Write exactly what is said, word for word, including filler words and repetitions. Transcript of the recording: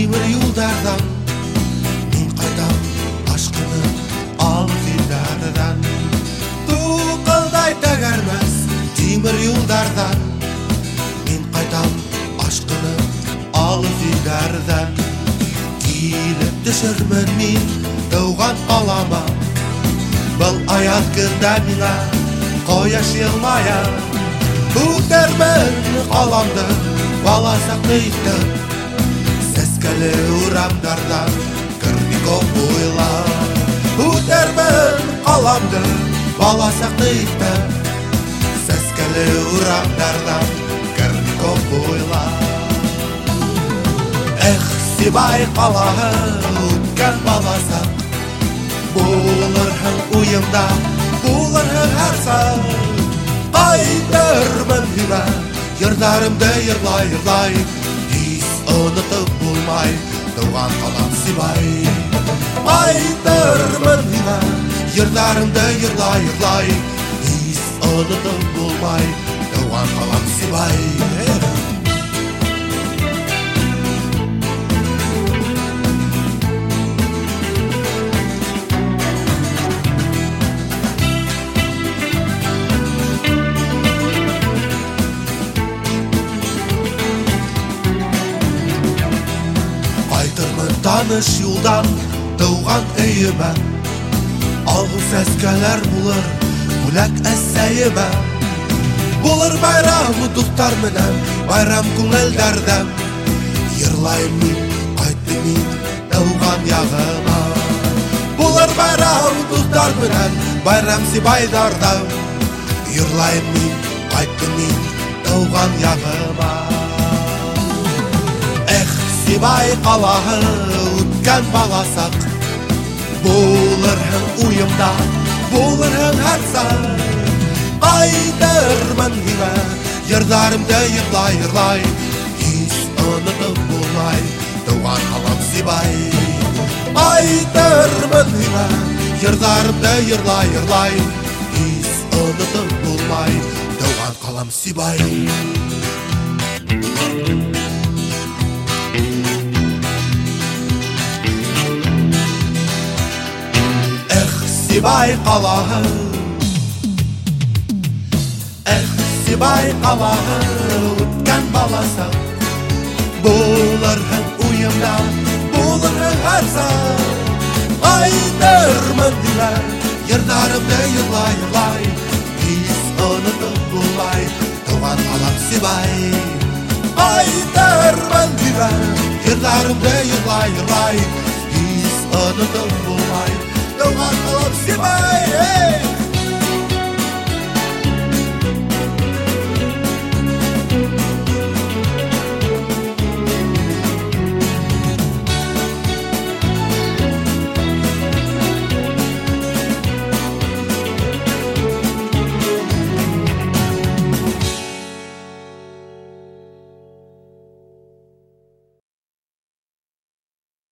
темір юлдардан мен қайтам ашқыны алып елдардан. Туқылдай тәгәрмәс темір юлдардан мен қайтам ашқыны алып елдардан. Киліп түшірмін мен туған қалама, бұл аят күнді мина қояш елмая. Көтермін қаламды баласақ нейті, сәскәлі ұрамдардан кірмиков бойла. Көтермін қаламды баласақ нейті, сәскәлі ұрамдардан кірмиков бойла. Эх, Сибай қалағы өткен баласақ, болырһың уйымда, болырһың әрсақ. Қайтырмын хима, йырдарымды йырлай-йырлай, ес ұнытып болмай, туған қалам Сибай. Қайтырмын хима, йырдарымды йырлай-йырлай, ес ұнытып болмай, туған қалам Сибай. Таныш юлдан туған өйіме, алғыс әскәләр булыр бүләк әсәйіме. Булыр байрам дұқтар менән, байрам күңелдәрдән. Йырлайым мин, қайтты мин туған яғыма. Булыр байрам дұқтар менән, байрам Сибайдардан. Йырлайым мин, қайтты мин туған яғыма. Сибай қалағы өткен баласақ, болырһың уйымда, болырһың әрсақ. Қайтырмын хима, йырдарымды йырлай-йырлай, ес ұнытып болмай, туған қалам Сибай. Қайтырмын хима, йырдарымды йырлай-йырлай, ес ұнытып болмай, туған қалам Сибай. Сибай қалағы, эх, Сибай қалағы өткен баласақ, болырһың уйымда, болырһың әрсақ. Қайтырмын хима, йырдарымды йырлай-йырлай, ес ұнытып болмай, туған қалам Сибай. Қайтырмын хима, йырдарымды йырлай-йырлай, ес ұнытып болмай, туған қалам Сибай.